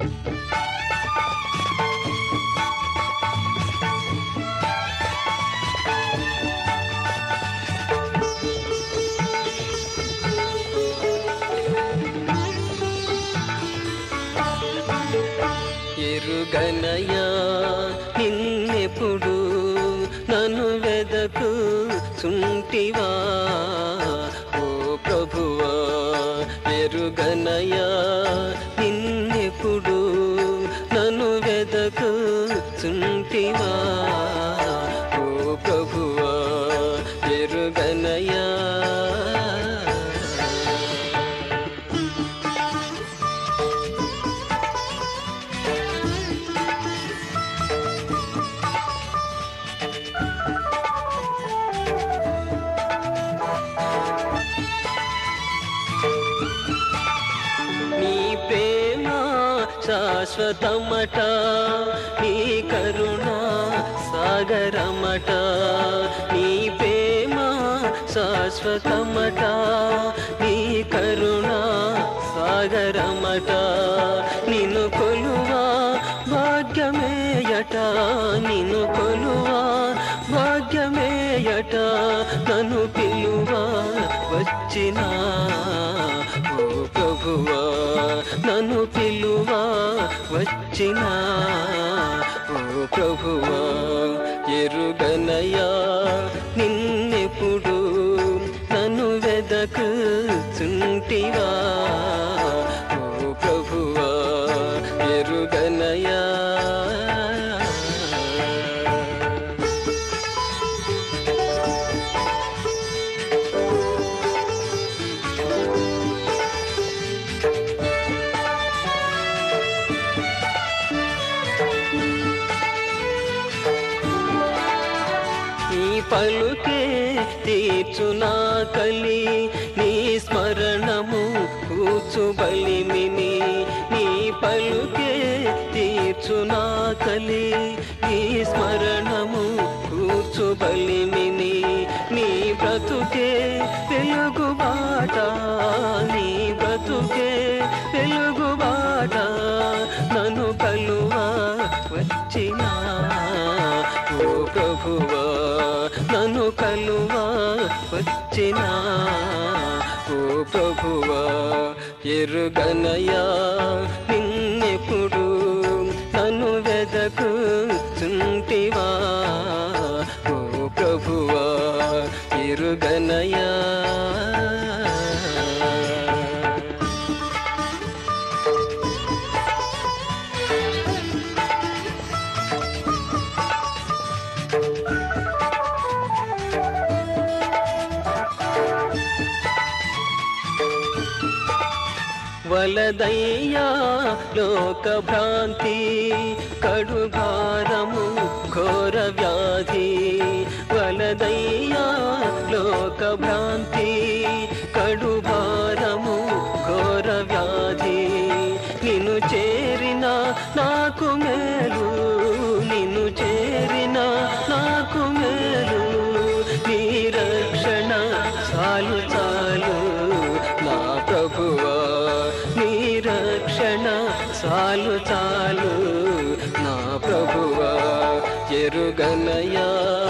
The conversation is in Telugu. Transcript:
ఎరుగనయా నిన్నెప్పుడు నన్ను వెదకుచుంటివా ఓ ప్రభువా. ఎరుగనయా నిన్నెప్పుడు నన్ను వెదకుచుంటివా ఓ ప్రభువా. ఎరుగనయా శాశ్వతమట నీ కరుణ సాగరమట. నీ ప్రేమ శాశ్వతమట నీ కరుణ సాగరమట. నిన్ను కొలువా భాగ్యమేయట నిన్ను కొలువా భాగ్యమేయట. నన్ను పిలువా వచ్చినా ఓ ప్రభువా. నన్ను పిలువా వచ్చినా ఓ ప్రభువా. ఎరుగనయా నిన్నెప్పుడు నన్ను వెదకుచుంటివా ఓ ప్రభువా. ఎరుగనయా పలుకే తీర్చునా కలి నీ స్మరణము కూచుబలిమిని. నీ పలుకే తీర్చునా కలి నీ స్మరణము కూచుబలిమిని. నీ బ్రతుకే వెలుగుబాట నీ బ్రతుకే వెలుగుబాట. నన్ను కలువా వచ్చినా ఓ ప్రభువా. నన్ను కలువా వచ్చినా ఓ ప్రభువా. ఎరుగనయా నిన్నెప్పుడు నన్ను వెదకుచుంటివా ఓ ప్రభువా. ఎరుగనయా వలదయ్యా లోక భ్రాంతి కడుభారము ఘోర వ్యాధి. వలదయ్యా లోక భ్రాంతి కడుభారము ఘోర వ్యాధి. నిన్ను చేరిన నాకు మేలు నిన్ను చేరిన నాకు మేలు. నీ రక్షణ చాలు చాలు నా ప్రభువా. నీ రక్షణ చాలు చాలు నా ప్రభువా. ఎరుగనయా